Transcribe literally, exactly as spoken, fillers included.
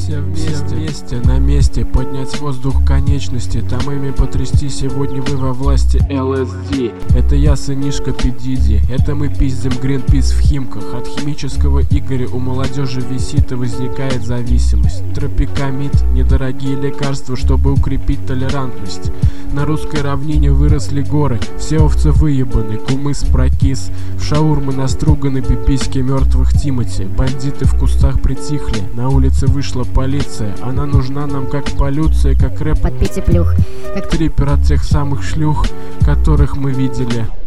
все вместе, все вместе на месте, поднять воздух конечности, там ими потрясти, сегодня вы во власти эл эс ди. Это я, сынишка Пи Диди, это мы пиздим Гринпис в Химках. От химического Игоря у молодежи висит и возникает зависимость. Тропикамид, недорогие лекарства, чтобы укрепить толерантность. На русской равнине выросли горы, все овцы выебаны, кумыс прокис. В шаурмы наструганы пиписьки мертвых Тимати. Бандиты в кустах притихли, на улице вышла полиция. Она нужна нам как полюция, как рэп под пяти плюх, как трипер от тех самых шлюх, которых мы видели.